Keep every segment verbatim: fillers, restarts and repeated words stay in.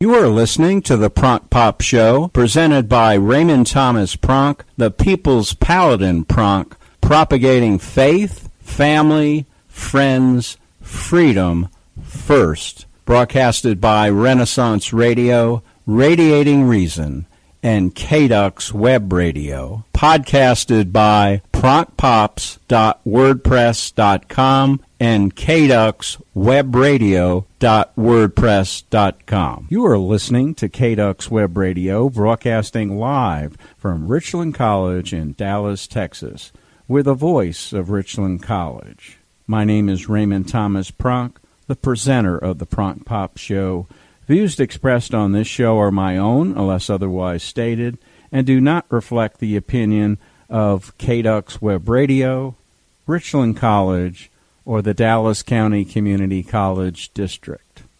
You are listening to the Pronk Pop Show, presented by Raymond Thomas Pronk, the People's Paladin Pronk, propagating faith, family, friends, freedom first. Broadcasted by Renaissance Radio, Radiating Reason, and K D U X Web Radio. Podcasted by pronk pops dot wordpress dot com and K D U X Web Radio dot wordpress dot com. You are listening to K D U X Web Radio, broadcasting live from Richland College in Dallas, Texas, with a voice of Richland College. My name is Raymond Thomas Pronk, the presenter of the Pronk Pop Show. Views expressed on this show are my own, unless otherwise stated, and do not reflect the opinion of K D U X Web Radio, Richland College, or the Dallas County Community College District.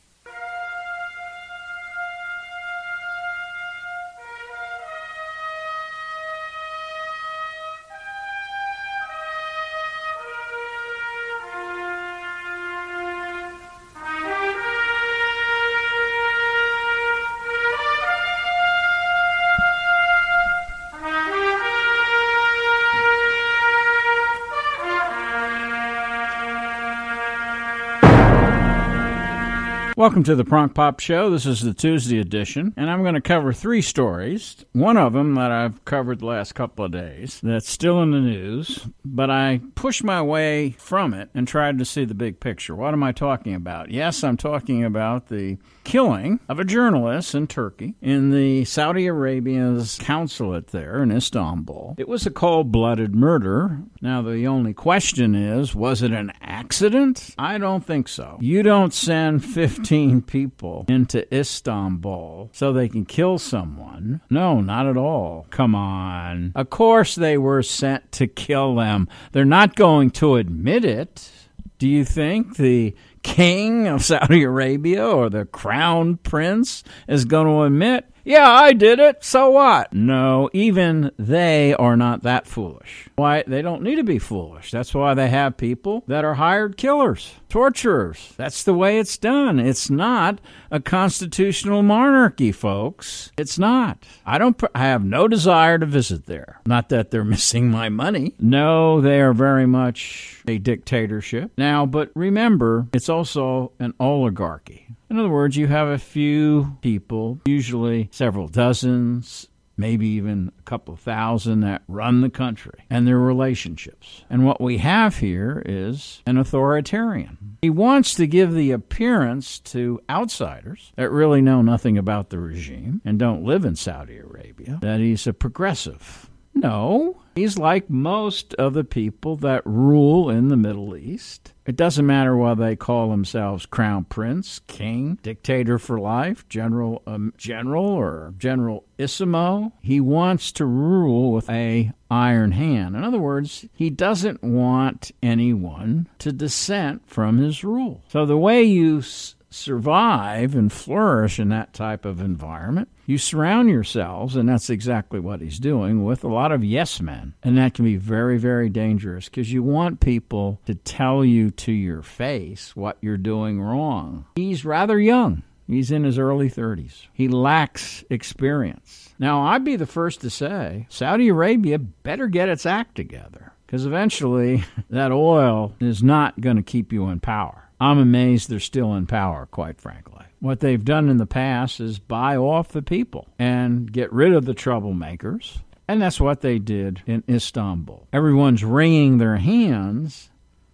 Welcome to the Pronk Pop Show. This is the Tuesday edition, and I'm going to cover three stories. One of them that I've covered the last couple of days that's still in the news, but I pushed my way from it and tried to see the big picture. What am I talking about? Yes, I'm talking about the killing of a journalist in Turkey in the Saudi Arabia's consulate there in Istanbul. It was a cold-blooded murder. Now, the only question is, was it an accident? I don't think so. You don't send fifteen people into Istanbul so they can kill someone. No, not at all. Come on. Of course they were sent to kill them. They're not going to admit it. Do you think the king of Saudi Arabia or the crown prince is going to admit, yeah, I did it, so what? No, even they are not that foolish. Why? They don't need to be foolish. That's why they have people that are hired killers, torturers. That's the way it's done. It's not a constitutional monarchy, folks. It's not. I don't. I have no desire to visit there. Not that they're missing my money. No, they are very much a dictatorship. Now, but remember, it's also an oligarchy. In other words, you have a few people, usually several dozens, maybe even a couple of thousand, that run the country and their relationships. And what we have here is an authoritarian. He wants to give the appearance to outsiders that really know nothing about the regime and don't live in Saudi Arabia that he's a progressive. No, he's like most of the people that rule in the Middle East. It doesn't matter whether they call themselves crown prince, king, dictator for life, general, um, general or generalissimo. He wants to rule with a iron hand. In other words, he doesn't want anyone to dissent from his rule. So the way you s- survive and flourish in that type of environment, you surround yourselves, and that's exactly what he's doing, with a lot of yes men. And that can be very, very dangerous because you want people to tell you to your face what you're doing wrong. He's rather young. He's in his early thirties. He lacks experience. Now, I'd be the first to say Saudi Arabia better get its act together because eventually that oil is not going to keep you in power. I'm amazed they're still in power, quite frankly. What they've done in the past is buy off the people and get rid of the troublemakers. And that's what they did in Istanbul. Everyone's wringing their hands.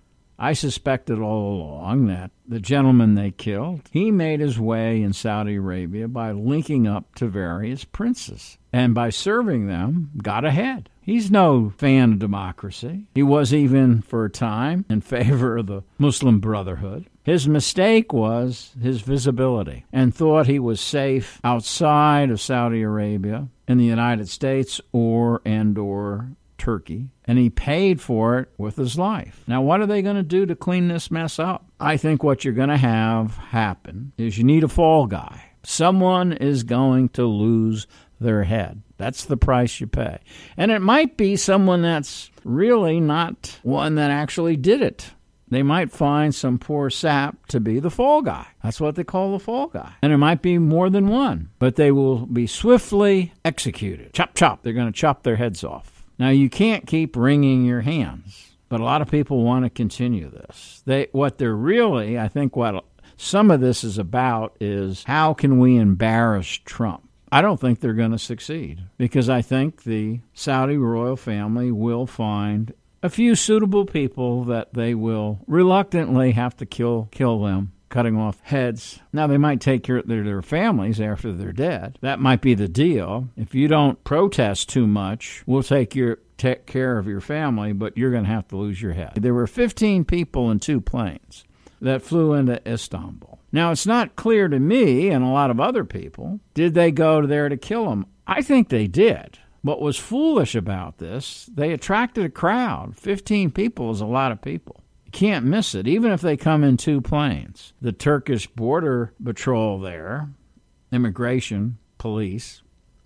I suspected all along that the gentleman they killed, he made his way in Saudi Arabia by linking up to various princes. And by serving them, got ahead. He's no fan of democracy. He was even, for a time, in favor of the Muslim Brotherhood. His mistake was his visibility and thought he was safe outside of Saudi Arabia, in the United States, or and or Turkey, and he paid for it with his life. Now, what are they going to do to clean this mess up? I think what you're going to have happen is you need a fall guy. Someone is going to lose their head. That's the price you pay. And it might be someone that's really not one that actually did it. they might find some poor sap to be the fall guy. That's what they call the fall guy. And it might be more than one, but they will be swiftly executed. Chop, chop. They're going to chop their heads off. Now, you can't keep wringing your hands, but a lot of people want to continue this. They, what they're really, I think what some of this is about is how can we embarrass Trump? I don't think they're going to succeed because I think the Saudi royal family will find a few suitable people that they will reluctantly have to kill kill them, cutting off heads. Now, they might take care of their, their families after they're dead. That might be the deal. If you don't protest too much, we'll take your take care of your family, but you're going to have to lose your head. There were fifteen people in two planes that flew into Istanbul. Now, it's not clear to me and a lot of other people, did they go there to kill him? I think they did. What was foolish about this, they attracted a crowd. fifteen people is a lot of people. You can't miss it, even if they come in two planes. The Turkish border patrol there, immigration, police,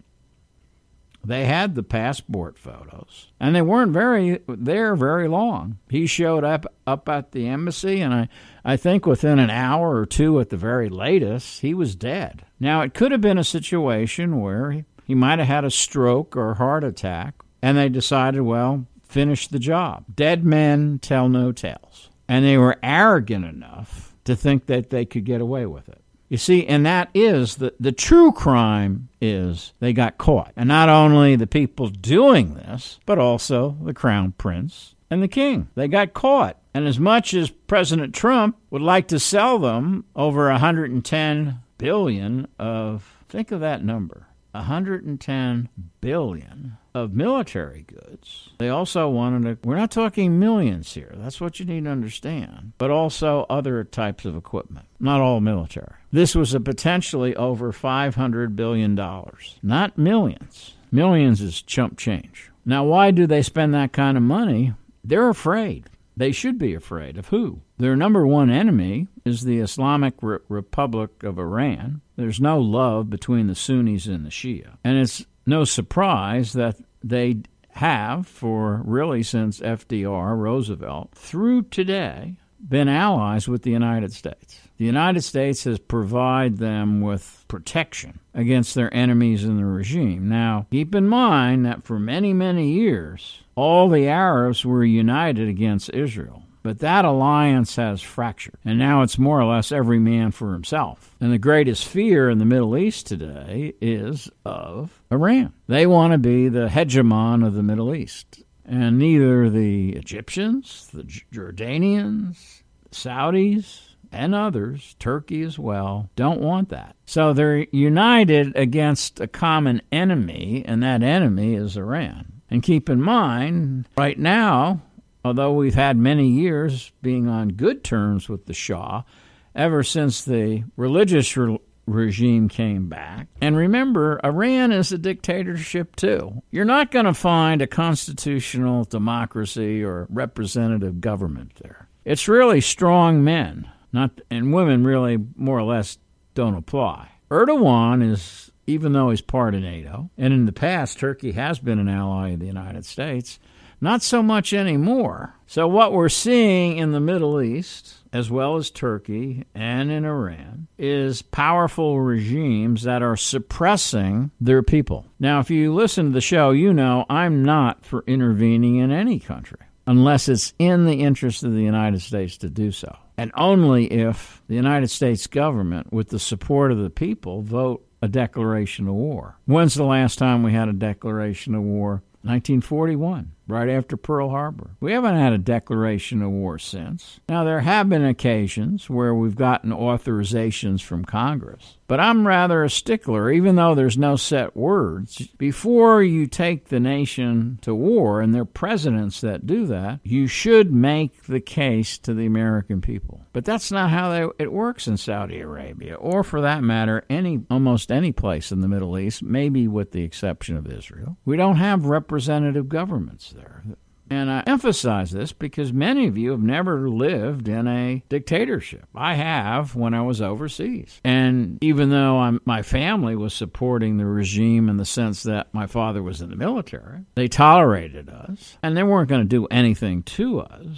they had the passport photos, and they weren't very there very long. He showed up up at the embassy, and I, I think within an hour or two at the very latest, he was dead. Now, it could have been a situation where he, he might have had a stroke or heart attack, and they decided, well, finish the job. Dead men tell no tales. And they were arrogant enough to think that they could get away with it. You see, and that is the, the true crime is they got caught. And not only the people doing this, but also the crown prince and the king. They got caught. And as much as President Trump would like to sell them over one hundred ten billion dollars of, think of that number, one hundred ten billion dollars of military goods. They also wanted to, we're not talking millions here, that's what you need to understand, but also other types of equipment, not all military. This was a potentially over five hundred billion dollars, not millions. Millions is chump change. Now, why do they spend that kind of money? They're afraid. They should be afraid of who? Their number one enemy is the Islamic Re- Republic of Iran. There's no love between the Sunnis and the Shia. And it's no surprise that they have, for really since F D R, Roosevelt, through today, been allies with the United States. The United States has provided them with protection against their enemies in the regime. Now, keep in mind that for many, many years, all the Arabs were united against Israel. But that alliance has fractured, and now it's more or less every man for himself. And the greatest fear in the Middle East today is of Iran. They want to be the hegemon of the Middle East. And neither the Egyptians, the Jordanians, the Saudis, and others, Turkey as well, don't want that. So they're united against a common enemy, and that enemy is Iran. And keep in mind, right now, although we've had many years being on good terms with the Shah, ever since the religious re- regime came back. And remember, Iran is a dictatorship too. You're not going to find a constitutional democracy or representative government there. It's really strong men, not and women really more or less don't apply. Erdogan is, even though he's part of NATO, and in the past Turkey has been an ally of the United States, not so much anymore. So what we're seeing in the Middle East, as well as Turkey and in Iran, is powerful regimes that are suppressing their people. Now, if you listen to the show, you know I'm not for intervening in any country unless it's in the interest of the United States to do so. And only if the United States government, with the support of the people, vote a declaration of war. When's the last time we had a declaration of war? nineteen forty-one, right after Pearl Harbor. We haven't had a declaration of war since. Now, there have been occasions where we've gotten authorizations from Congress, but I'm rather a stickler, even though there's no set words. Before you take the nation to war, and there are presidents that do that, you should make the case to the American people. But that's not how they, it works in Saudi Arabia, or for that matter, any almost any place in the Middle East, maybe with the exception of Israel. We don't have representative governments there. And I emphasize this because many of you have never lived in a dictatorship. I have when I was overseas. And even though I'm, my family was supporting the regime in the sense that my father was in the military, they tolerated us, and they weren't going to do anything to us.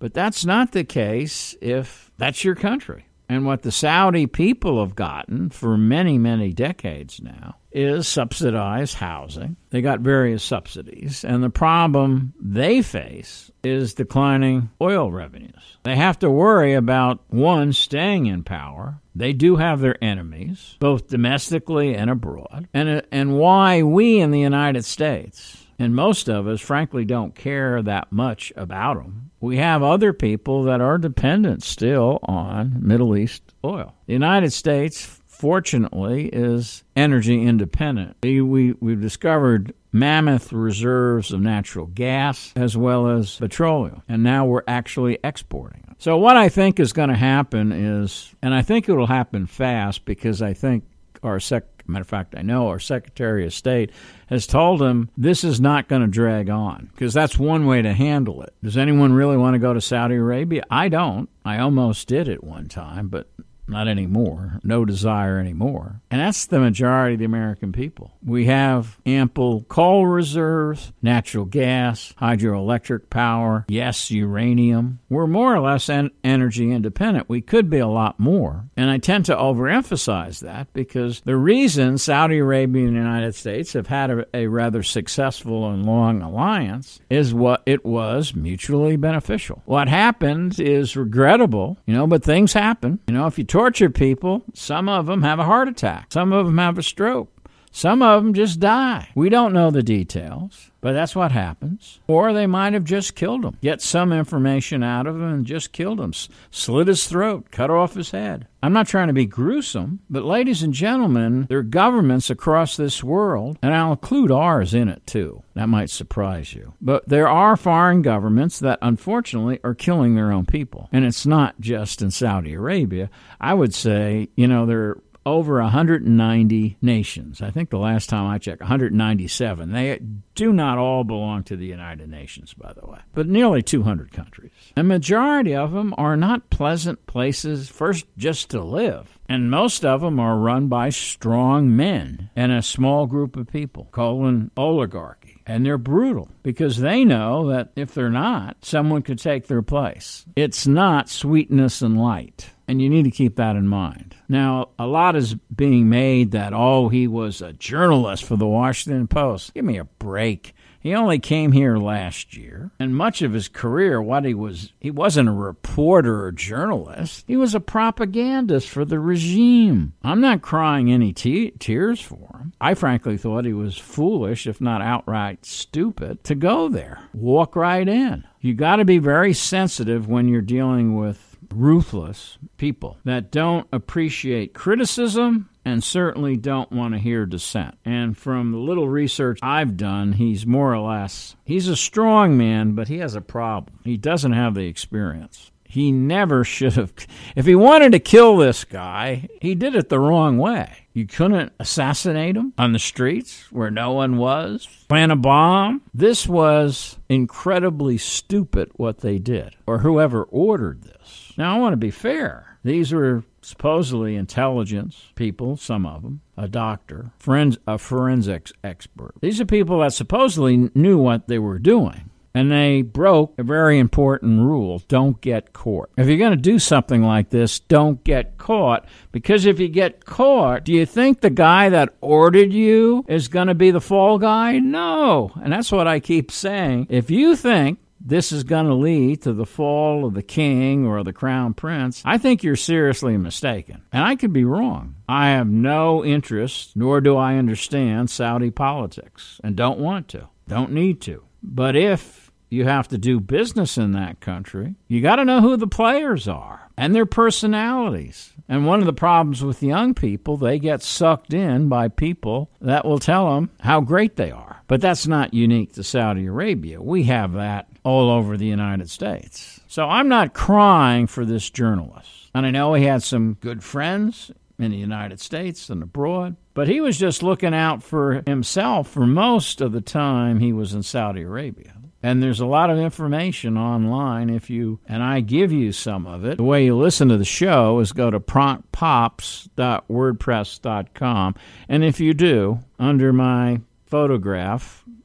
But that's not the case if that's your country. And what the Saudi people have gotten for many, many decades now is subsidized housing. They got various subsidies. And the problem they face is declining oil revenues. They have to worry about, one, staying in power. They do have their enemies, both domestically and abroad. And, and why we in the United States, and most of us, frankly, don't care that much about them. We have other people that are dependent still on Middle East oil. The United States, fortunately, is energy independent. We, we, we've discovered mammoth reserves of natural gas as well as petroleum, and now we're actually exporting it. So what I think is going to happen is, and I think it will happen fast because I think our sec matter of fact, I know our Secretary of State has told him this is not going to drag on, because that's one way to handle it. Does anyone really want to go to Saudi Arabia? I don't. I almost did at one time, but not anymore. No desire anymore. And that's the majority of the American people. We have ample coal reserves, natural gas, hydroelectric power, yes, uranium. We're more or less en- energy independent. We could be a lot more. And I tend to overemphasize that because the reason Saudi Arabia and the United States have had a, a rather successful and long alliance is what it was mutually beneficial. What happened is regrettable, you know, but things happen. You know, if you torture people, some of them have a heart attack. Some of them have a stroke. Some of them just die. We don't know the details, but that's what happens. Or they might have just killed him. Get some information out of him and just killed him. S- slit his throat, cut off his head. I'm not trying to be gruesome, but ladies and gentlemen, there are governments across this world, and I'll include ours in it too. That might surprise you. But there are foreign governments that unfortunately are killing their own people. And it's not just in Saudi Arabia. I would say, you know, there are over one hundred ninety nations. I think the last time I checked, one hundred ninety-seven. They do not all belong to the United Nations, by the way, but nearly two hundred countries. A majority of them are not pleasant places, first, just to live. And most of them are run by strong men and a small group of people called an oligarchy. And they're brutal because they know that if they're not, someone could take their place. It's not sweetness and light. And you need to keep that in mind. Now, a lot is being made that, oh, he was a journalist for the Washington Post. Give me a break. He only came here last year, and much of his career, what he was, he wasn't a reporter or journalist. He was a propagandist for the regime. I'm not crying any te- tears for him. I frankly thought he was foolish, if not outright stupid, to go there. Walk right in. You got to be very sensitive when you're dealing with ruthless people that don't appreciate criticism and certainly don't want to hear dissent. And from the little research I've done, he's more or less, he's a strong man, but he has a problem. He doesn't have the experience. He never should have, if he wanted to kill this guy, he did it the wrong way. You couldn't assassinate him on the streets where no one was, plant a bomb. This was incredibly stupid what they did, or whoever ordered this. Now, I want to be fair. These were supposedly intelligence people, some of them, a doctor, friends, a forensics expert. These are people that supposedly knew what they were doing. And they broke a very important rule: don't get caught. If you're going to do something like this, don't get caught. Because if you get caught, do you think the guy that ordered you is going to be the fall guy? No. And that's what I keep saying. If you think this is going to lead to the fall of the king or the crown prince, I think you're seriously mistaken. And I could be wrong. I have no interest, nor do I understand Saudi politics, and don't want to, don't need to. But if you have to do business in that country, you got to know who the players are and their personalities. And one of the problems with young people, they get sucked in by people that will tell them how great they are. But that's not unique to Saudi Arabia. We have that all over the United States. So I'm not crying for this journalist. And I know he had some good friends in the United States and abroad, but he was just looking out for himself for most of the time he was in Saudi Arabia. And there's a lot of information online if you, and I give you some of it. The way you listen to the show is go to prompt pops dot wordpress dot com. And if you do, under my photograph,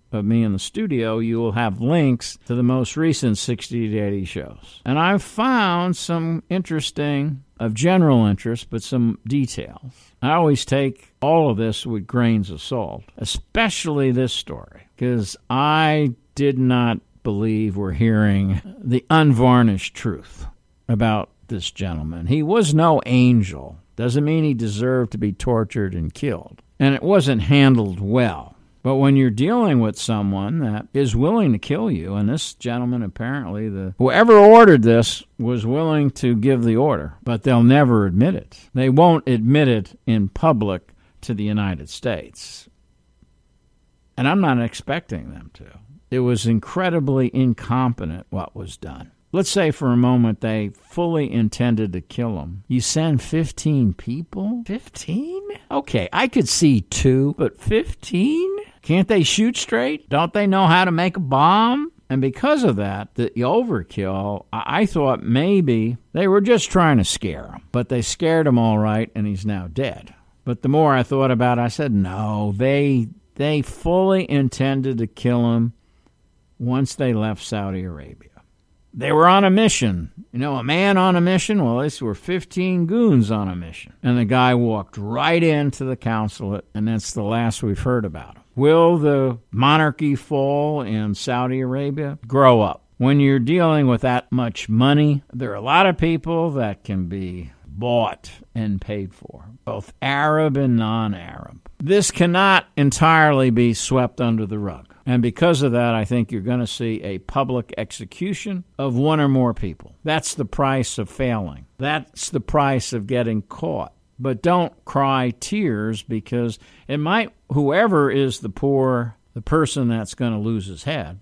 of me in the studio, you will have links to the most recent sixty to eighty shows. And I've found some interesting, of general interest, but some details. I always take all of this with grains of salt, especially this story, because I did not believe we're hearing the unvarnished truth about this gentleman. He was no angel. Doesn't mean he deserved to be tortured and killed. And it wasn't handled well. But when you're dealing with someone that is willing to kill you, and this gentleman apparently, the whoever ordered this was willing to give the order, but they'll never admit it. They won't admit it in public to the United States. And I'm not expecting them to. It was incredibly incompetent what was done. Let's say for a moment they fully intended to kill him. You send fifteen people? fifteen? Okay, I could see two, but fifteen? Can't they shoot straight? Don't they know how to make a bomb? And because of that, the overkill, I thought maybe they were just trying to scare him. But they scared him all right, and he's now dead. But the more I thought about it, I said, no, they they fully intended to kill him once they left Saudi Arabia. They were on a mission. You know, a man on a mission? Well, these were fifteen goons on a mission. And the guy walked right into the consulate, and that's the last we've heard about him. Will the monarchy fall in Saudi Arabia? Grow up. When you're dealing with that much money, there are a lot of people that can be bought and paid for, both Arab and non-Arab. This cannot entirely be swept under the rug. And because of that, I think you're going to see a public execution of one or more people. That's the price of failing. That's the price of getting caught. But don't cry tears, because it might, whoever is the poor, the person that's going to lose his head,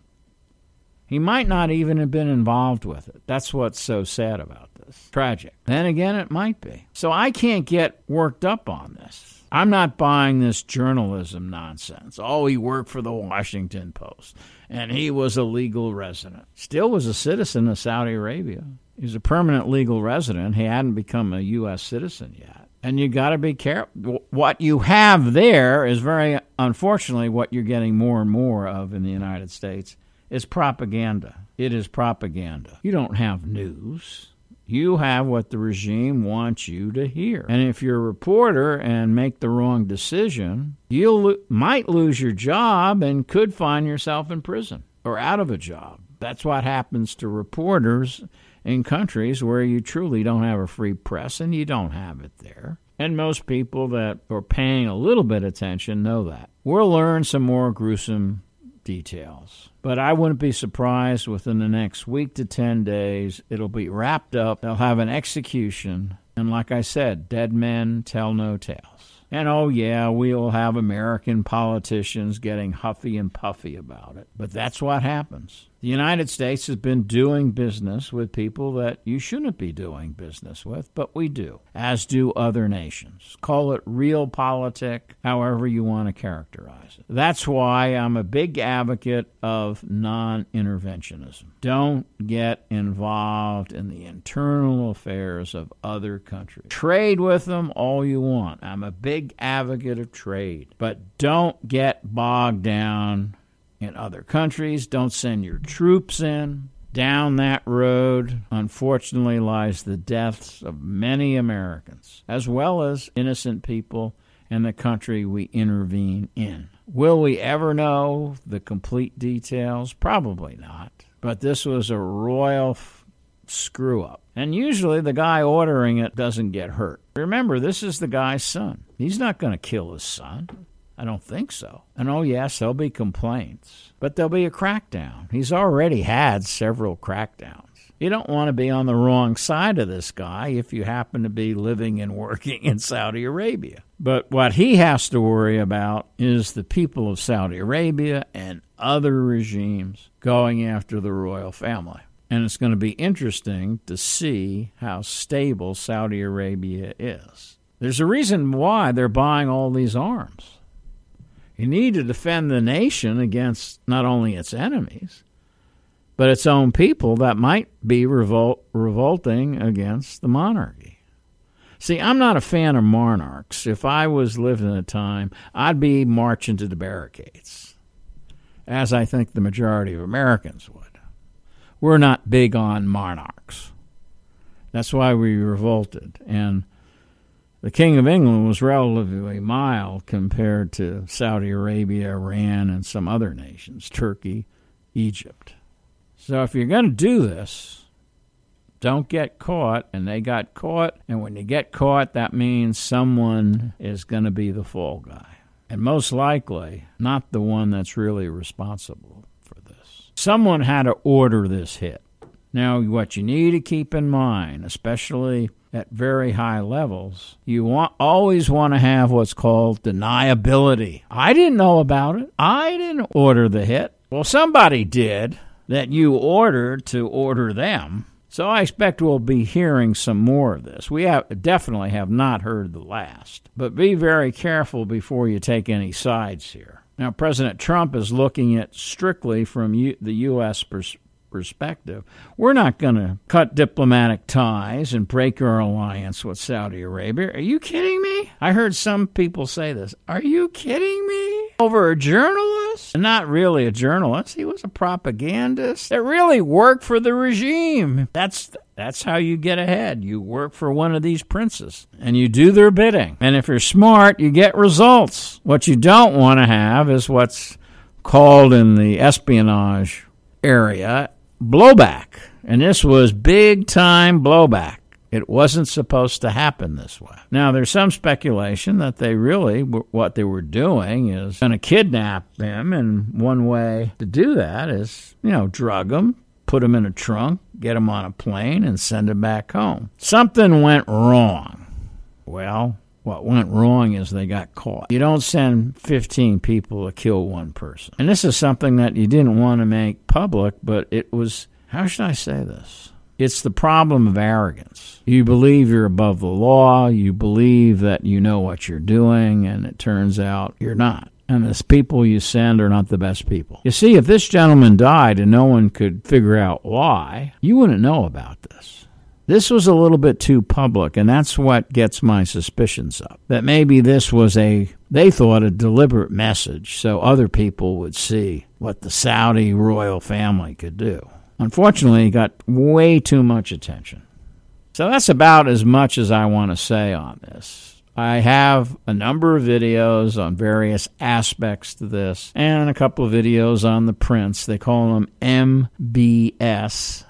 he might not even have been involved with it. That's what's so sad about this. Tragic. Then again, it might be. So I can't get worked up on this. I'm not buying this journalism nonsense. Oh, he worked for the Washington Post, and he was a legal resident. Still was a citizen of Saudi Arabia. He was a permanent legal resident. He hadn't become a U S citizen yet. And you got to be careful. What you have there is very, unfortunately, what you're getting more and more of in the United States is propaganda. It is propaganda. You don't have news. You have what the regime wants you to hear. And if you're a reporter and make the wrong decision, you lo- might lose your job and could find yourself in prison or out of a job. That's what happens to reporters in countries where you truly don't have a free press, and you don't have it there. And most people that are paying a little bit of attention know that. We'll learn some more gruesome details. But I wouldn't be surprised within the next week to ten days, it'll be wrapped up. They'll have an execution. And like I said, dead men tell no tales. And oh yeah, we'll have American politicians getting huffy and puffy about it. But that's what happens. The United States has been doing business with people that you shouldn't be doing business with, but we do, as do other nations. Call it realpolitik, however you want to characterize it. That's why I'm a big advocate of non-interventionism. Don't get involved in the internal affairs of other countries. Trade with them all you want. I'm a big advocate of trade, but don't get bogged down in other countries. Don't send your troops in. Down that road, unfortunately, lies the deaths of many Americans, as well as innocent people in the country we intervene in. Will we ever know the complete details? Probably not. But this was a royal f- screw-up. And usually the guy ordering it doesn't get hurt. Remember, this is the guy's son. He's not going to kill his son. I don't think so. And oh yes, there'll be complaints, but there'll be a crackdown. He's already had several crackdowns. You don't want to be on the wrong side of this guy if you happen to be living and working in Saudi Arabia. But what he has to worry about is the people of Saudi Arabia and other regimes going after the royal family. And it's going to be interesting to see how stable Saudi Arabia is. There's a reason why they're buying all these arms. You need to defend the nation against not only its enemies, but its own people that might be revolt, revolting against the monarchy. See, I'm not a fan of monarchs. If I was living in a time, I'd be marching to the barricades. as I think the majority of Americans would. We're not big on monarchs. That's why we revolted. And the King of England was relatively mild compared to Saudi Arabia, Iran, and some other nations, Turkey, Egypt. So if you're going to do this, don't get caught. And they got caught. And when you get caught, that means someone is going to be the fall guy. And most likely, not the one that's really responsible for this. Someone had to order this hit. Now, what you need to keep in mind, especially at very high levels, you want, always want to have what's called deniability. I didn't know about it. I didn't order the hit. Well, somebody did that you ordered to order them. So I expect we'll be hearing some more of this. We have, definitely have not heard the last. But be very careful before you take any sides here. Now, President Trump is looking at strictly from U- the U S perspective. perspective. We're not going to cut diplomatic ties and break our alliance with Saudi Arabia. Are you kidding me? I heard some people say this. Are you kidding me? Over a journalist? Not really a journalist. He was a propagandist that really worked for the regime. That's that's how you get ahead. You work for one of these princes, and you do their bidding. And if you're smart, you get results. What you don't want to have is what's called in the espionage area blowback, and this was big-time blowback. It wasn't supposed to happen this way. Now, there's some speculation that they really, what they were doing is going to kidnap him, and one way to do that is, you know, drug him, put him in a trunk, get him on a plane, and send him back home. Something went wrong. Well, what went wrong is they got caught. You don't send fifteen people to kill one person. And this is something that you didn't want to make public, but it was, how should I say this? It's the problem of arrogance. You believe you're above the law, you believe that you know what you're doing, and it turns out you're not. And the people you send are not the best people. You see, if this gentleman died and no one could figure out why, you wouldn't know about this. This was a little bit too public, and that's what gets my suspicions up. That maybe this was a, they thought, a deliberate message so other people would see what the Saudi royal family could do. Unfortunately, it got way too much attention. So that's about as much as I want to say on this. I have a number of videos on various aspects to this, and a couple of videos on the prince. They call them M B S.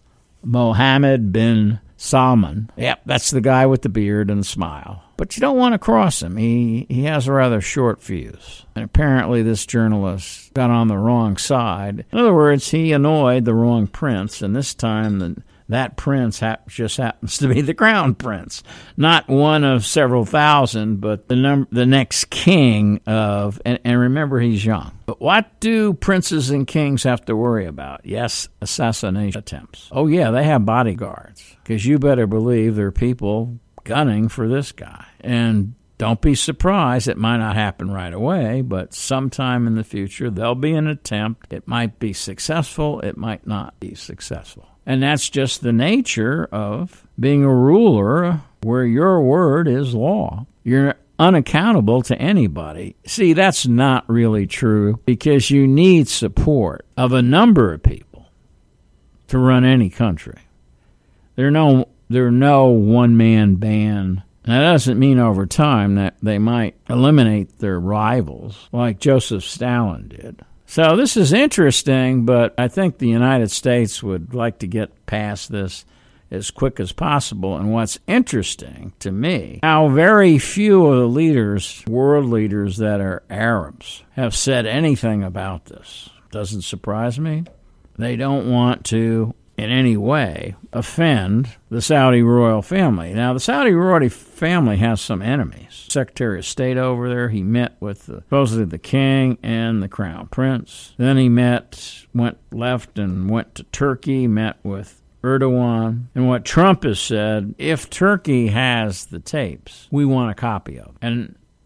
Mohammed bin Salman. Yep, that's the guy with the beard and the smile. But you don't want to cross him. He he has a rather short fuse. And apparently this journalist got on the wrong side. In other words, he annoyed the wrong prince, and this time the, that prince ha- just happens to be the crown prince. Not one of several thousand, but the num- the next king of, and, and remember, he's young. But what do princes and kings have to worry about? Yes, assassination attempts. Oh, yeah, they have bodyguards, because you better believe there are people gunning for this guy. And don't be surprised. It might not happen right away, but sometime in the future, there'll be an attempt. It might be successful. It might not be successful. And that's just the nature of being a ruler where your word is law. You're unaccountable to anybody. See, that's not really true, because you need support of a number of people to run any country. There are no, there are no one-man band. That doesn't mean over time that they might eliminate their rivals like Joseph Stalin did. So this is interesting, but I think the United States would like to get past this as quick as possible. And what's interesting to me, how very few of the leaders, world leaders that are Arabs, have said anything about this. Doesn't surprise me. They don't want to in any way offend the Saudi royal family. Now, the Saudi royal family has some enemies. Secretary of State over there, he met with the, supposedly the king and the crown prince. Then he met, went left and went to Turkey, met with Erdogan. And what Trump has said, if Turkey has the tapes, we want a copy of them. And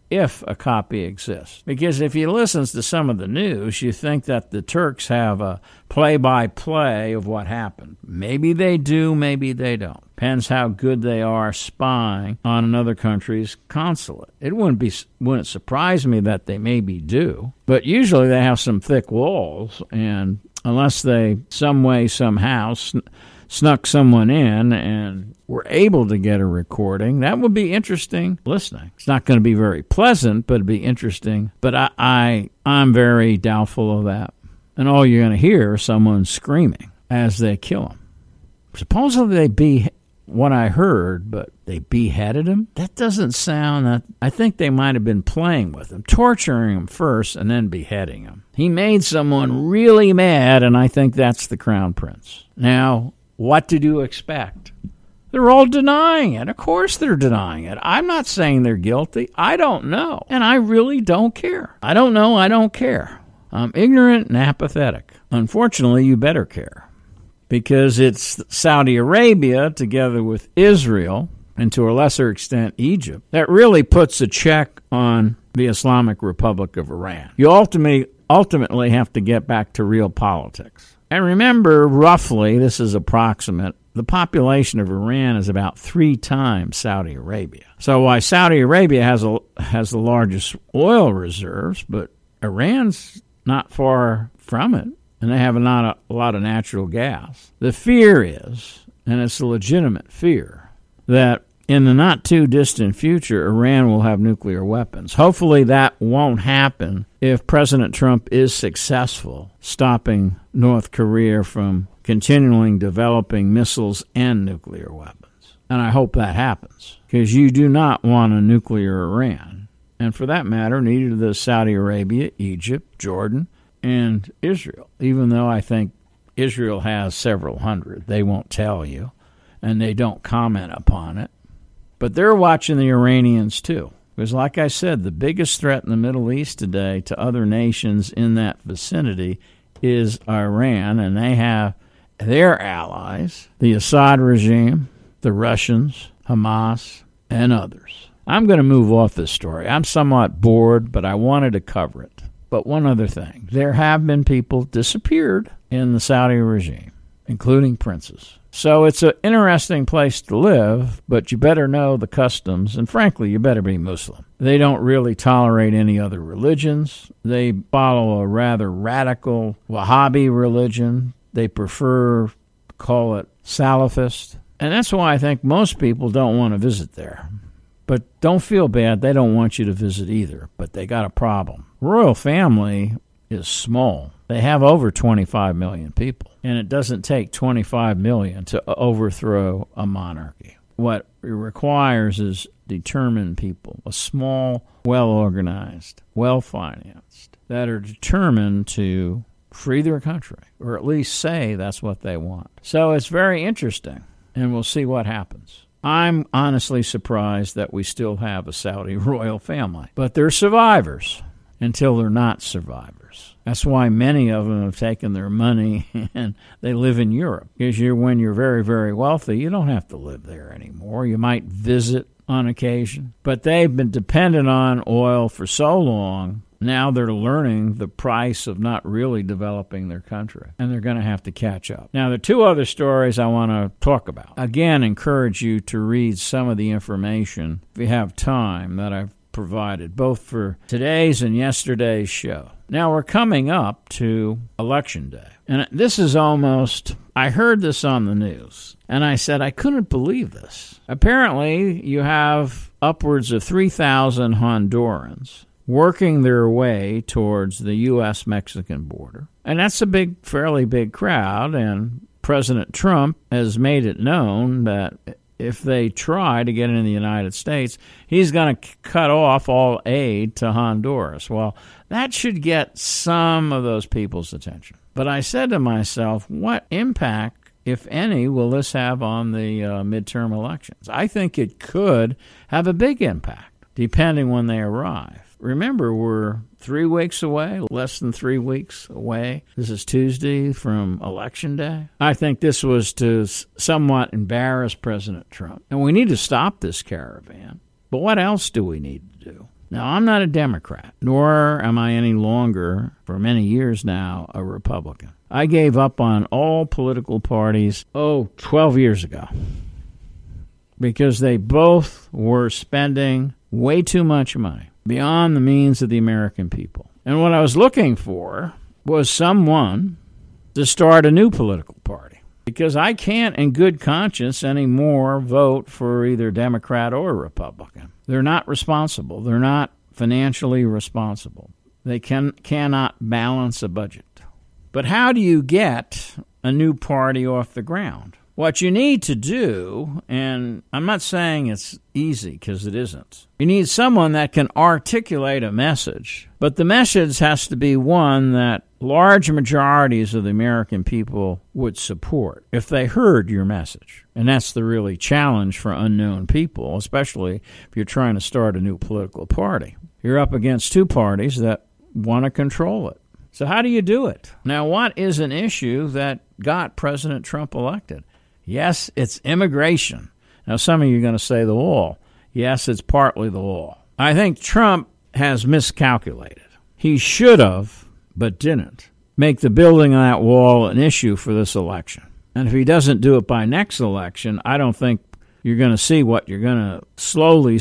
if a copy exists. Because if you listen to some of the news, you think that the Turks have a play-by-play of what happened. Maybe they do, maybe they don't. Depends how good they are spying on another country's consulate. It wouldn't be wouldn't surprise me that they maybe do, but usually they have some thick walls, and unless they some way somehow sn- snuck someone in and were able to get a recording, that would be interesting listening. It's not going to be very pleasant, but it'd be interesting. But I, I I'm very doubtful of that. And all you're going to hear is someone screaming as they kill him. Supposedly they be what I heard, but they beheaded him? That doesn't sound that... I think they might have been playing with him, torturing him first and then beheading him. He made someone really mad, and I think that's the Crown Prince. Now, what did you expect? They're all denying it. Of course they're denying it. I'm not saying they're guilty. I don't know, and I really don't care. I don't know. I don't care. I'm ignorant and apathetic. Unfortunately, you better care. Because it's Saudi Arabia, together with Israel, and to a lesser extent Egypt, that really puts a check on the Islamic Republic of Iran. You ultimately, ultimately have to get back to real politics. And remember, roughly, this is approximate, the population of Iran is about three times Saudi Arabia. So while Saudi Arabia has a, has the largest oil reserves, but Iran's not far from it. And they have a lot, of, a lot of natural gas. The fear is, and it's a legitimate fear, that in the not-too-distant future, Iran will have nuclear weapons. Hopefully that won't happen if President Trump is successful stopping North Korea from continuing developing missiles and nuclear weapons. And I hope that happens, because you do not want a nuclear Iran. And for that matter, neither does Saudi Arabia, Egypt, Jordan, and Israel, even though I think Israel has several hundred. They won't tell you, and they don't comment upon it. But they're watching the Iranians, too. Because like I said, the biggest threat in the Middle East today to other nations in that vicinity is Iran, and they have their allies, the Assad regime, the Russians, Hamas, and others. I'm going to move off this story. I'm somewhat bored, but I wanted to cover it. But one other thing, there have been people disappeared in the Saudi regime, including princes. So it's an interesting place to live, but you better know the customs, and frankly, you better be Muslim. They don't really tolerate any other religions. They follow a rather radical Wahhabi religion. They prefer to call it Salafist. And that's why I think most people don't want to visit there. But don't feel bad. They don't want you to visit either, but they got a problem. Royal family is small. They have over twenty-five million people, and it doesn't take twenty-five million to overthrow a monarchy. What it requires is determined people, a small, well-organized, well-financed, that are determined to free their country, or at least say that's what they want. So it's very interesting, and we'll see what happens. I'm honestly surprised that we still have a Saudi royal family, but they're survivors until they're not survivors. That's why many of them have taken their money and they live in Europe. Because you're, when you're very, very wealthy, you don't have to live there anymore. You might visit on occasion, but they've been dependent on oil for so long. Now they're learning the price of not really developing their country, and they're going to have to catch up. Now, there are two other stories I want to talk about. Again, encourage you to read some of the information, if you have time, that I've provided, both for today's and yesterday's show. Now, we're coming up to Election Day, and this is almost... I heard this on the news, and I said I couldn't believe this. Apparently, you have upwards of three thousand Hondurans working their way towards the U S Mexican border. And that's a big, fairly big crowd, and President Trump has made it known that if they try to get into the United States, he's going to cut off all aid to Honduras. Well, that should get some of those people's attention. But I said to myself, what impact, if any, will this have on the uh, midterm elections? I think it could have a big impact, depending when they arrive. Remember, we're three weeks away, less than three weeks away. This is Tuesday from Election Day. I think this was to somewhat embarrass President Trump. And we need to stop this caravan. But what else do we need to do? Now, I'm not a Democrat, nor am I any longer, for many years now, a Republican. I gave up on all political parties, oh, twelve years ago, because they both were spending way too much money, beyond the means of the American people. And what I was looking for was someone to start a new political party, because I can't in good conscience anymore vote for either Democrat or Republican. They're not responsible. They're not financially responsible. They can cannot balance a budget. But how do you get a new party off the ground? What you need to do, and I'm not saying it's easy because it isn't, you need someone that can articulate a message, but the message has to be one that large majorities of the American people would support if they heard your message. And that's the really challenge for unknown people, especially if you're trying to start a new political party. You're up against two parties that want to control it. So how do you do it? Now, what is an issue that got President Trump elected? Yes, it's immigration. Now, some of you are going to say the wall. Yes, it's partly the wall. I think Trump has miscalculated. He should have, but didn't, make the building of that wall an issue for this election. And if he doesn't do it by next election, I don't think you're going to see what you're going to slowly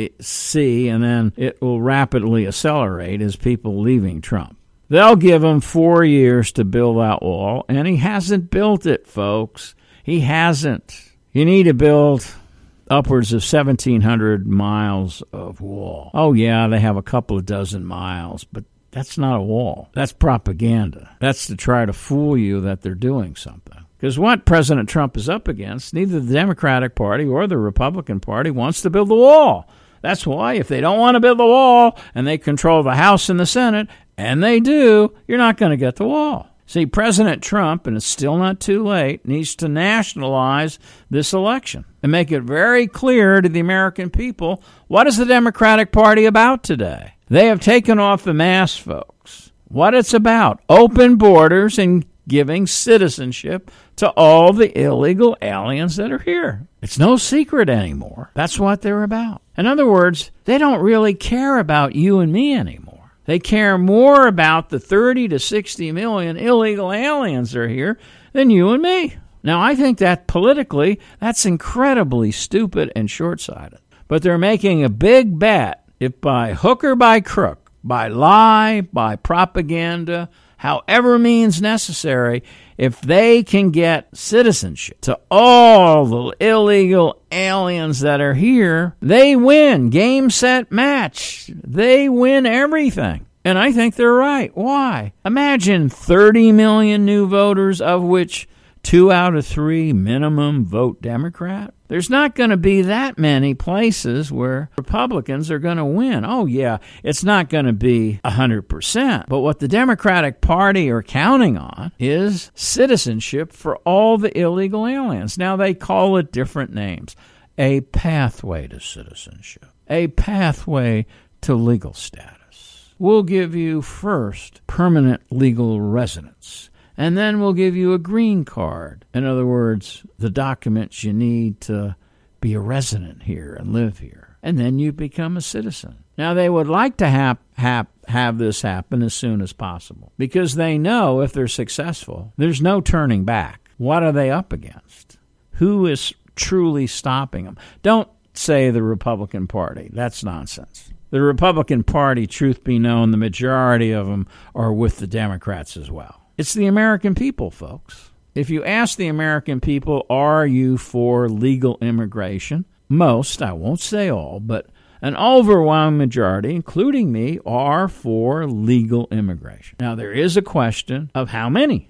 see, and then it will rapidly accelerate as people leaving Trump. They'll give him four years to build that wall, and he hasn't built it, folks. He hasn't. You need to build upwards of seventeen hundred miles of wall. Oh, yeah, they have a couple of dozen miles, but that's not a wall. That's propaganda. That's to try to fool you that they're doing something. Because what President Trump is up against, neither the Democratic Party or the Republican Party wants to build the wall. That's why if they don't want to build the wall and they control the House and the Senate, and they do, you're not going to get the wall. See, President Trump, and it's still not too late, needs to nationalize this election and make it very clear to the American people, what is the Democratic Party about today? They have taken off the mask, folks. What it's about, open borders and giving citizenship to all the illegal aliens that are here. It's no secret anymore. That's what they're about. In other words, they don't really care about you and me anymore. They care more about the thirty to sixty million illegal aliens that are here than you and me. Now, I think that politically, that's incredibly stupid and short-sighted. But they're making a big bet, if by hook or by crook, by lie, by propaganda, however means necessary, if they can get citizenship to all the illegal aliens that are here, they win. Game, set, match. They win everything. And I think they're right. Why? Imagine thirty million new voters, of which two out of three minimum vote Democrat. There's not going to be that many places where Republicans are going to win. Oh, yeah, it's not going to be one hundred percent. But what the Democratic Party are counting on is citizenship for all the illegal aliens. Now, they call it different names. A pathway to citizenship. A pathway to legal status. We'll give you first permanent legal residence. And then we'll give you a green card. In other words, the documents you need to be a resident here and live here. And then you become a citizen. Now, they would like to have, have, have this happen as soon as possible because they know if they're successful, there's no turning back. What are they up against? Who is truly stopping them? Don't say the Republican Party. That's nonsense. The Republican Party, truth be known, the majority of them are with the Democrats as well. It's the American people, folks. If you ask the American people, are you for legal immigration? Most, I won't say all, but an overwhelming majority, including me, are for legal immigration. Now, there is a question of how many.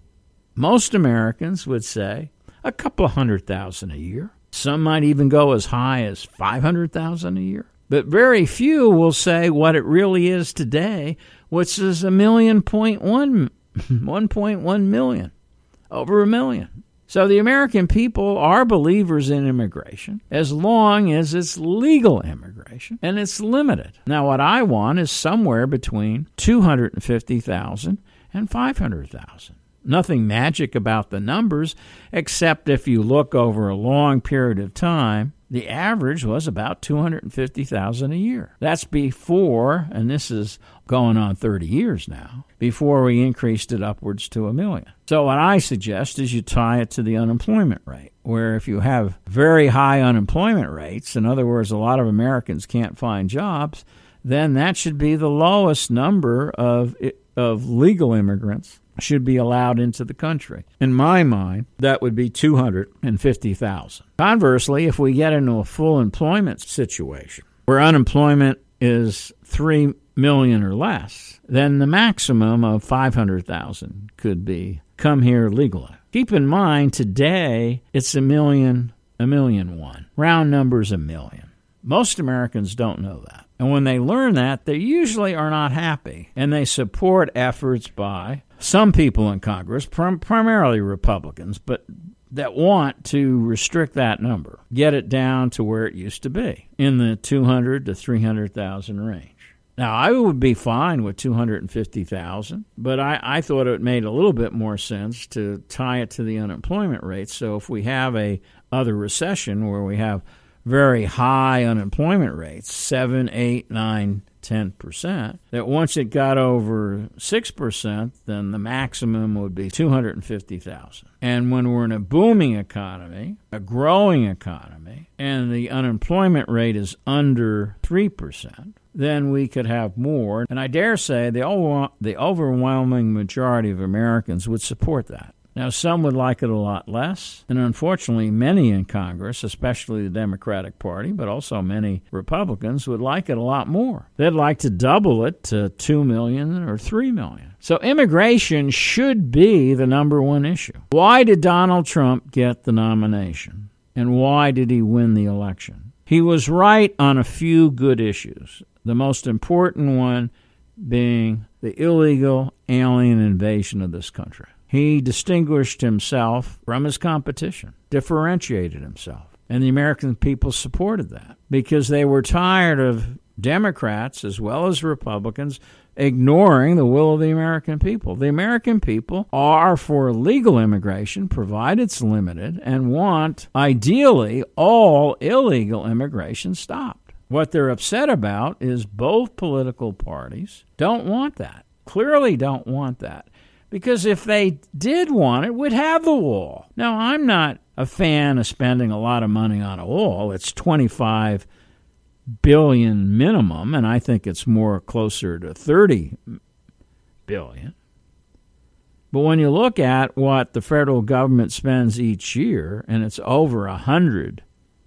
Most Americans would say a couple of hundred thousand a year. Some might even go as high as five hundred thousand a year. But very few will say what it really is today, which is a million point one one point one million, over a million. So the American people are believers in immigration as long as it's legal immigration and it's limited. Now, what I want is somewhere between two hundred fifty thousand and five hundred thousand. Nothing magic about the numbers, except if you look over a long period of time, the average was about two hundred fifty thousand a year. That's before, and this is going on thirty years now, before we increased it upwards to a million. So what I suggest is you tie it to the unemployment rate, where if you have very high unemployment rates, in other words, a lot of Americans can't find jobs, then that should be the lowest number of of legal immigrants should be allowed into the country. In my mind, that would be two hundred fifty thousand. Conversely, if we get into a full employment situation where unemployment is three million or less, then the maximum of five hundred thousand could be come here legally. Keep in mind, today it's a million, a million one. Round numbers, a million. Most Americans don't know that. And when they learn that, they usually are not happy, and they support efforts by some people in Congress, prim- primarily Republicans, but that want to restrict that number, get it down to where it used to be, in the two hundred to three hundred thousand range. Now, I would be fine with two hundred fifty thousand, but I, I thought it made a little bit more sense to tie it to the unemployment rate. So if we have a other recession where we have very high unemployment rates, seven, eight, nine, ten percent, that once it got over six percent, then the maximum would be two hundred fifty thousand. And when we're in a booming economy, a growing economy, and the unemployment rate is under three percent, then we could have more. And I dare say the over- the overwhelming majority of Americans would support that. Now, some would like it a lot less, and unfortunately, many in Congress, especially the Democratic Party, but also many Republicans, would like it a lot more. They'd like to double it to two million or three million. So immigration should be the number one issue. Why did Donald Trump get the nomination, and why did he win the election? He was right on a few good issues, the most important one being the illegal alien invasion of this country. He distinguished himself from his competition, differentiated himself, and the American people supported that because they were tired of Democrats as well as Republicans ignoring the will of the American people. The American people are for legal immigration, provided it's limited, and want, ideally, all illegal immigration stopped. What they're upset about is both political parties don't want that, clearly don't want that. Because if they did want it, we'd have the wall. Now, I'm not a fan of spending a lot of money on a wall. It's twenty-five billion dollars minimum, and I think it's more closer to thirty billion dollars. But when you look at what the federal government spends each year, and it's over a hundred,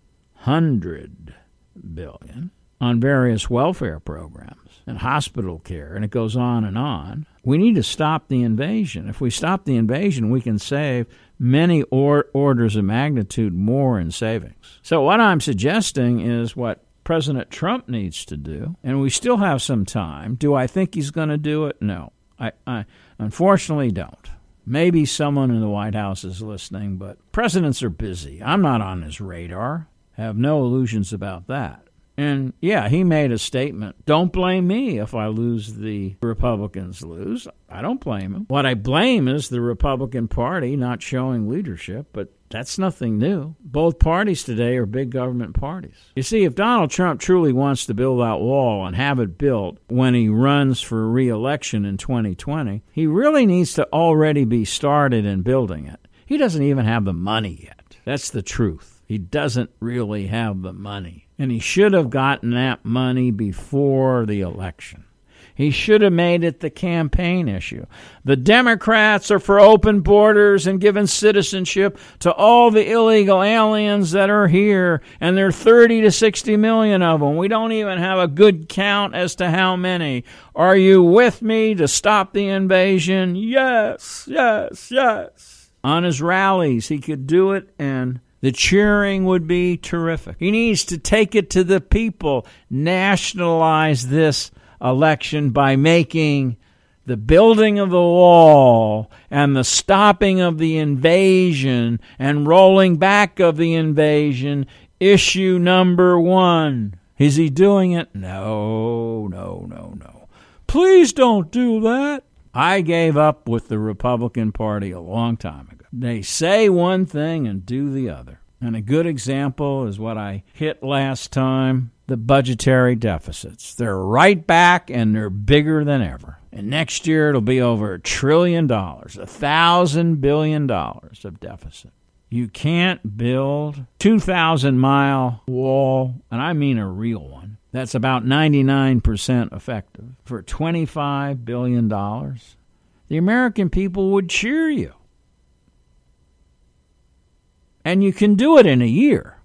hundred billion on various welfare programs and hospital care, and it goes on and on. We need to stop the invasion. If we stop the invasion, we can save many or- orders of magnitude more in savings. So what I'm suggesting is what President Trump needs to do, and we still have some time. Do I think he's going to do it? No. I, I unfortunately don't. Maybe someone in the White House is listening, but presidents are busy. I'm not on his radar. I have no illusions about that. And, yeah, he made a statement. Don't blame me if I lose, the Republicans lose. I don't blame him. What I blame is the Republican Party not showing leadership, but that's nothing new. Both parties today are big government parties. You see, if Donald Trump truly wants to build that wall and have it built when he runs for re-election in twenty twenty, he really needs to already be started in building it. He doesn't even have the money yet. That's the truth. He doesn't really have the money. And he should have gotten that money before the election. He should have made it the campaign issue. The Democrats are for open borders and giving citizenship to all the illegal aliens that are here, and there are thirty to sixty million of them. We don't even have a good count as to how many. Are you with me to stop the invasion? Yes, yes, yes. On his rallies, he could do it, and the cheering would be terrific. He needs to take it to the people, nationalize this election by making the building of the wall and the stopping of the invasion and rolling back of the invasion issue number one. Is he doing it? No, no, no, no. Please don't do that. I gave up with the Republican Party a long time ago. They say one thing and do the other. And a good example is what I hit last time, the budgetary deficits. They're right back, and they're bigger than ever. And next year it'll be over a trillion dollars, a thousand billion dollars of deficit. You can't build two thousand mile wall, and I mean a real one, that's about ninety-nine percent effective, for twenty-five billion dollars. The American people would cheer you. And you can do it in a year.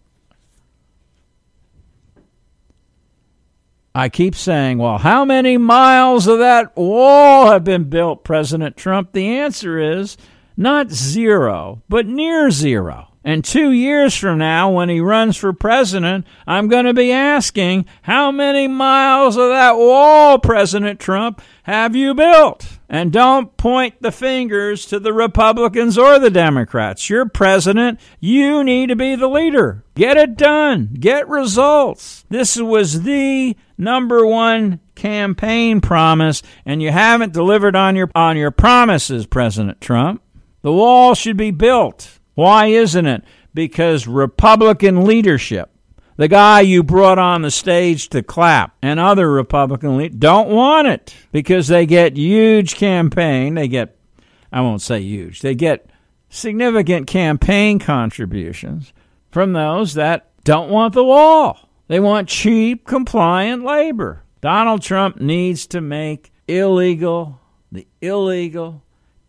I keep saying, well, how many miles of that wall have been built, President Trump? The answer is not zero, but near zero. And two years from now, when he runs for president, I'm going to be asking, how many miles of that wall, President Trump, have you built? And don't point the fingers to the Republicans or the Democrats. You're president. You need to be the leader. Get it done. Get results. This was the number one campaign promise, and you haven't delivered on your on your promises, President Trump. The wall should be built. Why isn't it? Because Republican leadership, the guy you brought on the stage to clap, and other Republican leaders don't want it because they get huge campaign. They get, I won't say huge, they get significant campaign contributions from those that don't want the wall. They want cheap, compliant labor. Donald Trump needs to make illegal, the illegal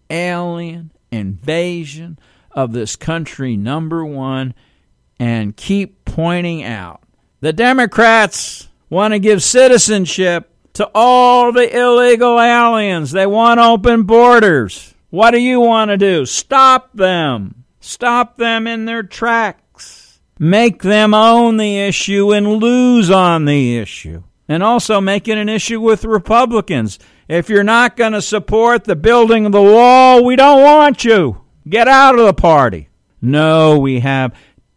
alien invasion of this country number one, and keep pointing out the Democrats want to give citizenship to all the illegal aliens. They want open borders. What do you want to do? Stop them. Stop them in their tracks. Make them own the issue and lose on the issue. And also make it an issue with Republicans. If you're not going to support the building of the wall, we don't want you. Get out of the party. No, we have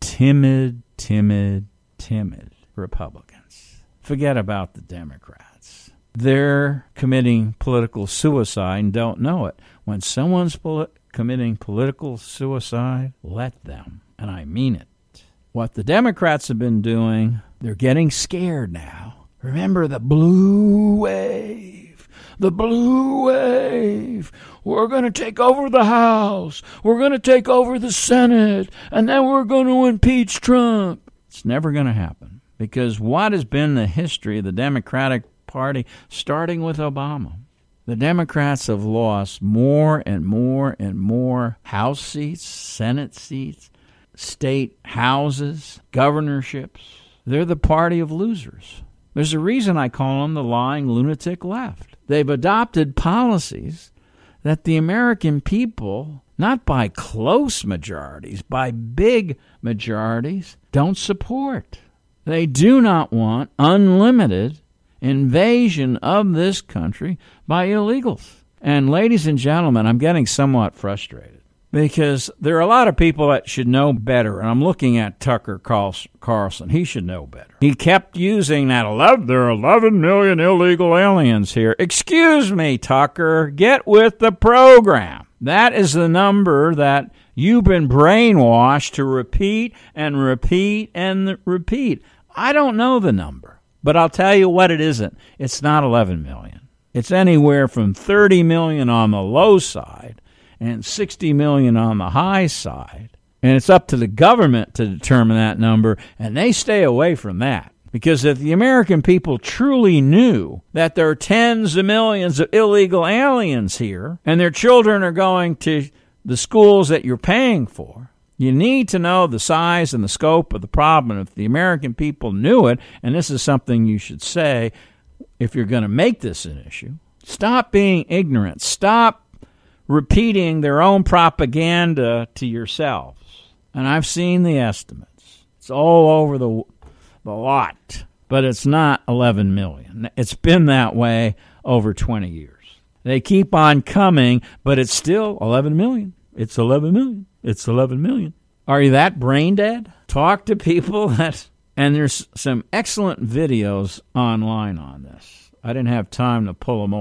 timid, timid, timid Republicans. Forget about the Democrats. They're committing political suicide and don't know it. When someone's poli- committing political suicide, let them. And I mean it. What the Democrats have been doing, they're getting scared now. Remember the blue wave. The blue wave. We're going to take over the House. We're going to take over the Senate. And then we're going to impeach Trump. It's never going to happen. Because what has been the history of the Democratic Party, starting with Obama? The Democrats have lost more and more and more House seats, Senate seats, state houses, governorships. They're the party of losers. There's a reason I call them the lying lunatic left. They've adopted policies that the American people, not by close majorities, by big majorities, don't support. They do not want unlimited invasion of this country by illegals. And ladies and gentlemen, I'm getting somewhat frustrated because there are a lot of people that should know better. And I'm looking at Tucker Carlson. He should know better. He kept using that, eleven, there are eleven million illegal aliens here. Excuse me, Tucker, get with the program. That is the number that you've been brainwashed to repeat and repeat and repeat. I don't know the number, but I'll tell you what it isn't. It's not eleven million. It's anywhere from thirty million on the low side and sixty million on the high side. And it's up to the government to determine that number, and they stay away from that. Because if the American people truly knew that there are tens of millions of illegal aliens here, and their children are going to the schools that you're paying for, you need to know the size and the scope of the problem. If the American people knew it, and this is something you should say if you're going to make this an issue, stop being ignorant. Stop repeating their own propaganda to yourselves. And I've seen the estimates. It's all over the, the lot. But it's not eleven million. It's been that way over twenty years. They keep on coming, but it's still eleven million. It's eleven million. It's eleven million. Are you that brain dead? Talk to people that... And there's some excellent videos online on this. I didn't have time to pull them off.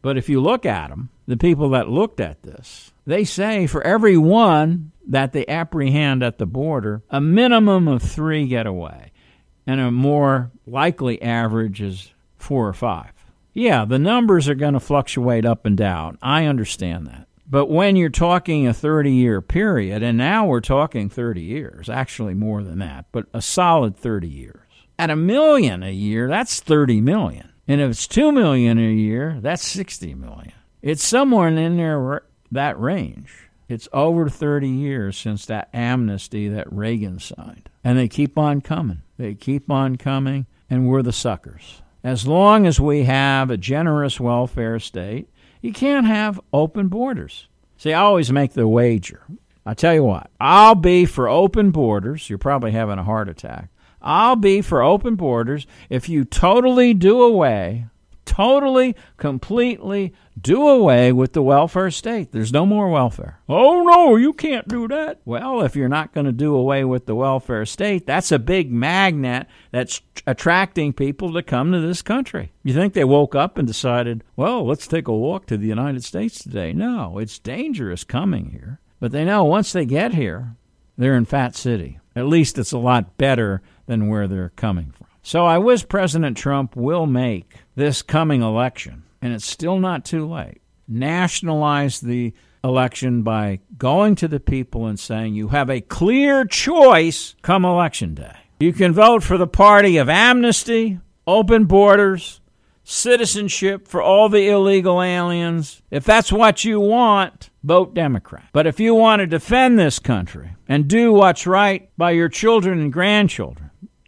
But if you look at them, the people that looked at this, they say for every one that they apprehend at the border, a minimum of three get away, and a more likely average is four or five. Yeah, the numbers are going to fluctuate up and down. I understand that. But when you're talking a thirty-year period, and now we're talking thirty years, actually more than that, but a solid thirty years. At a million a year, that's thirty million. And if it's two million a year, that's sixty million. It's somewhere in there, that range. It's over thirty years since that amnesty that Reagan signed. And they keep on coming. They keep on coming, and we're the suckers. As long as we have a generous welfare state, you can't have open borders. See, I always make the wager. I tell you what, I'll be for open borders. You're probably having a heart attack. I'll be for open borders if you totally do away, totally, completely do away with the welfare state. There's no more welfare. Oh, no, you can't do that. Well, if you're not going to do away with the welfare state, that's a big magnet that's attracting people to come to this country. You think they woke up and decided, well, let's take a walk to the United States today? No, it's dangerous coming here. But they know once they get here, they're in Fat City. At least it's a lot better than where they're coming from. So I wish President Trump will make this coming election, and it's still not too late, nationalize the election by going to the people and saying you have a clear choice come election day. You can vote for the party of amnesty, open borders, citizenship for all the illegal aliens. If that's what you want, vote Democrat. But if you want to defend this country and do what's right by your children and grandchildren,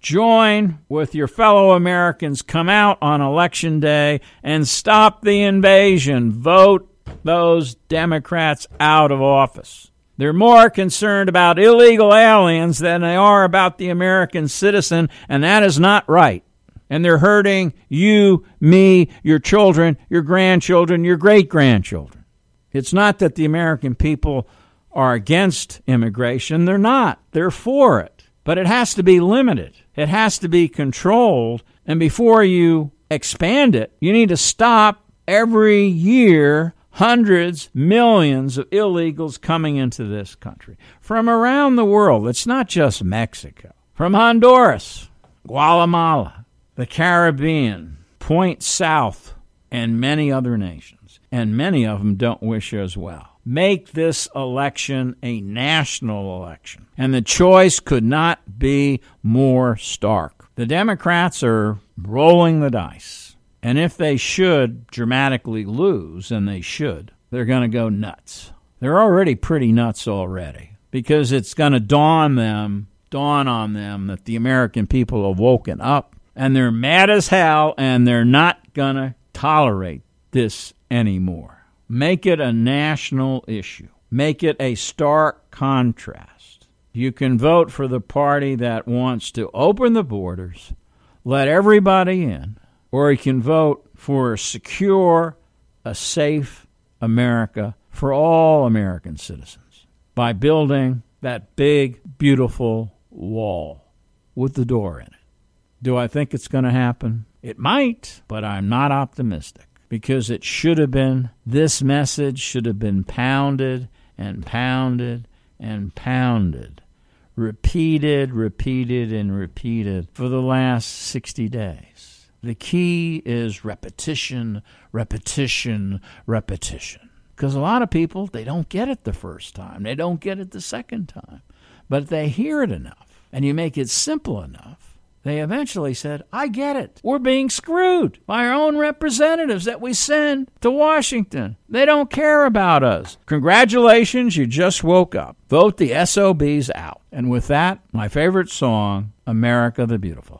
join with your fellow Americans, come out on election day and stop the invasion. Vote those Democrats out of office. They're more concerned about illegal aliens than they are about the American citizen, and that is not right. And they're hurting you, me, your children, your grandchildren, your great-grandchildren. It's not that the American people are against immigration. They're not. They're for it. But it has to be limited. It has to be controlled. And before you expand it, you need to stop every year hundreds, millions of illegals coming into this country from around the world. It's not just Mexico. From Honduras, Guatemala, the Caribbean, Point South, and many other nations. And many of them don't wish as well. Make this election a national election. And the choice could not be more stark. The Democrats are rolling the dice. And if they should dramatically lose, and they should, they're going to go nuts. They're already pretty nuts already. Because it's going to dawn them, dawn on them that the American people have woken up. And they're mad as hell, and they're not going to tolerate this anymore. Make it a national issue. Make it a stark contrast. You can vote for the party that wants to open the borders, let everybody in, or you can vote for a secure, a safe America for all American citizens by building that big, beautiful wall with the door in it. Do I think it's going to happen? It might, but I'm not optimistic. Because it should have been, this message should have been pounded and pounded and pounded, repeated, repeated, and repeated for the last sixty days. The key is repetition, repetition, repetition. Because a lot of people, they don't get it the first time. They don't get it the second time. But they hear it enough, and you make it simple enough, they eventually said, I get it. We're being screwed by our own representatives that we send to Washington. They don't care about us. Congratulations, you just woke up. Vote the S O Bs out. And with that, my favorite song, America the Beautiful.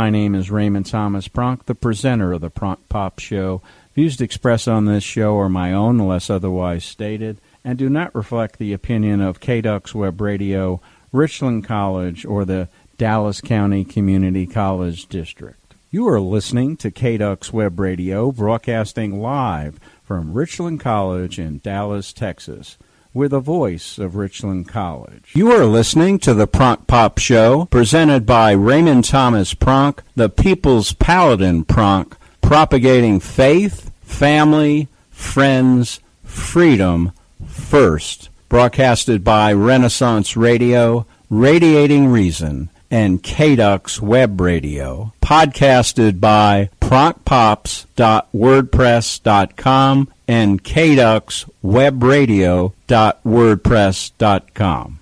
My name is Raymond Thomas Pronk, the presenter of the Pronk Pop Show. Views expressed on this show are my own, unless otherwise stated, and do not reflect the opinion of K D U X Web Radio, Richland College, or the Dallas County Community College District. You are listening to K D U X Web Radio, broadcasting live from Richland College in Dallas, Texas. We're the voice of Richland College. You are listening to the Pronk Pop Show, presented by Raymond Thomas Pronk, the People's Paladin Pronk, propagating faith, family, friends, freedom first. Broadcasted by Renaissance Radio, Radiating Reason, and K D U X Web Radio. Podcasted by pronk pops dot wordpress dot com and K D U X web radio dot wordpress dot com.